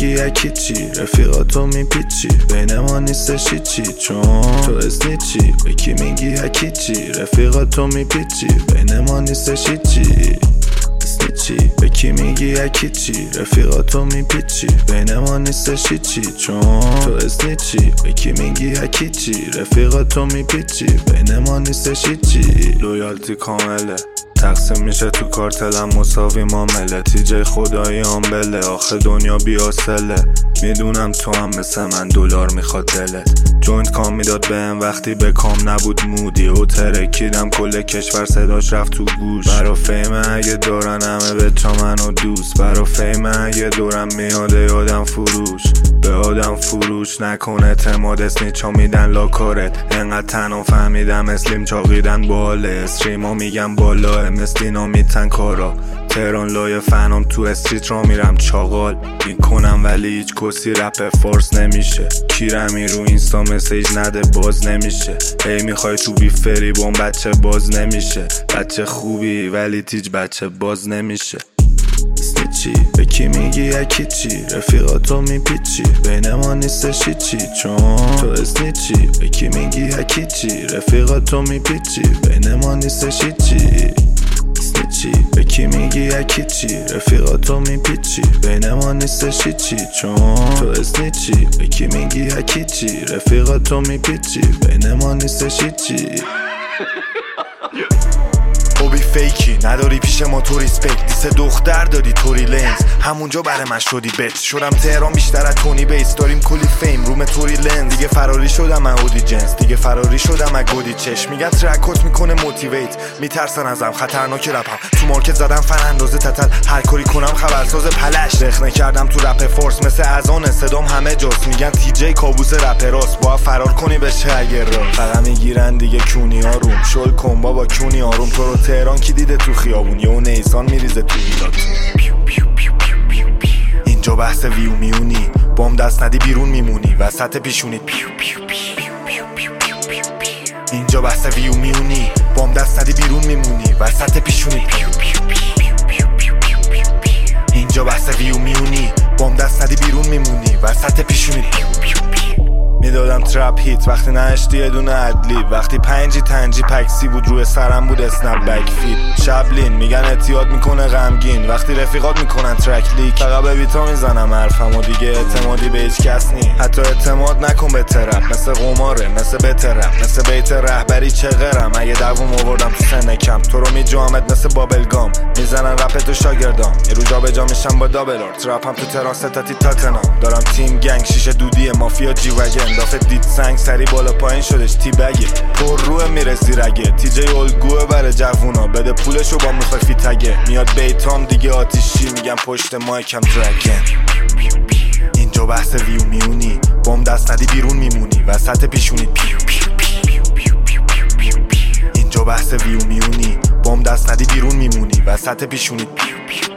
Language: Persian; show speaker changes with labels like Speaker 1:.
Speaker 1: میگی یکی چی رفیقاتو میپیچی بین ما نیستش هیچی چون تو اسنیچی به کی میگی یکی چی رفیقاتو میپیچی بین ما نیستش هیچی اسنیچی به کی میگی یکی چی رفیقاتو میپیچی بین ما نیستش هیچی چون تو اسنیچی به کی میگی یکی چی رفیقاتو میپیچی بین ما نیستش هیچی لویالتی کامله تقسیم میشه تو کارتلم مساوی معامله تیجه خدایی آمبله آخه دنیا بیاسله میدونم تو هم مثل من دلار میخواد دلت جوینت کام میداد بهم وقتی به کام نبود مودی و ترکیدم کل کشور صداش رفت تو گوش برا فیم اگه دارن همه بچا منو دوست برا فیم اگه دورم میاده یادم فروش به آدم فروش نکن اعتماد اسنیچا میدن لاکارت انقدر تنها فهمیدم اسلیم چاقیدن باله استریما میگم بالا مثلینا میتن کارا تهران لای فنام تو استریت را میرم چاقال میکنم ولی هیچ کسی رپ فارس نمیشه کیرمی رو اینستا مسیج نده باز نمیشه ای میخوای تو بیفری بام بچه باز نمیشه بچه خوبی ولی تیج بچه باز نمیشه اسنیچی به کی میگی یکی چی رفیقاتو میپیچی بین ما نیستش هیچی چون تو اسنیچی به کی میگی یکی چی رفیقاتو میپیچی بین ما نیستش هیچی اسنیچی به کی میگی یکی چی رفیقاتو میپیچی بین ما نیستش هیچی چون تو اسنیچی به کی میگی یکی چی رفیقاتو میپیچی بین ما نیستش هیچی
Speaker 2: بی فیکی نداری پیش ما تو ریسپکت دیسه دختر داری توری لنز همونجا برای من شدی بت شدم تهران بیشتر از تونی بیس داریم کلی فیم روم توری لنز دیگه فراری شدم من اودی جنس دیگه فراری شدم من گودی چش میگن ترکوت میکنه موتیویت میترسن ازم خطرناک رپم تو مارکت زدم فن اندازه تتل هر کاری کنم خبرساز پلش رخنه کردم تو رپ فورس مثل اذان صدام همه جاست میگن تی جی کابوس رپراست با فرار کنی بشه اگر را فقط میگیرن دیگه کونی آروم شل کن بابا کونی آروم تو رو تهران کی دیده تو خیابون یه نیسان میریزه تو ویلات اینجا بحث ویو میونی بام دست ندی بیرون میمونی وسط پیشونی اینجا بحث ویو میونی بام دست ندی بیرون میمونی وسط پیشونی اینجا بحث ویو میونی بام دست ندی بیرون میمونی وسط پیشونی میدادم ترپ هیت وقتی نشتی یه دونه ادلیب وقتی پنجی تنجی پکسی بود روی سرم بود اسنپ بک فیت شبلین میگن اعتیاد میکنه غمگین وقتی رفیقات میکنن ترک لیک فقط به بیتا میزنم حرفم و دیگه اعتمادی به هیچ کس نی حتی اعتماد نکن به ترپ مثل قماره مثل بترپ مثل بیت رهبری چغرم اگه دووم آوردم تو سن کم تو رو میجامد مثل بابلگام میزنن رپ تو شاگردام یه رو جا به جا میشم با دابل آرت رپم تو تهران ستاتی تاتنام دارم تیم گنگ شیشه دودی مافیا جی وگن دافه دید سنگ سری بالا پایین شدش تی بگه پر روه میره زیرگه تی جی الگوه بره جوونا بده پولشو با میخوای فیتگه میاد بیتام دیگه آتیشی میگم پشت مایکم درگن اینجا بحث ویو میونی بام دست ندی بیرون میمونی وسط پیشونی اینجا بحث ویو میونی بام دست ندی بیرون میمونی وسط پیشونی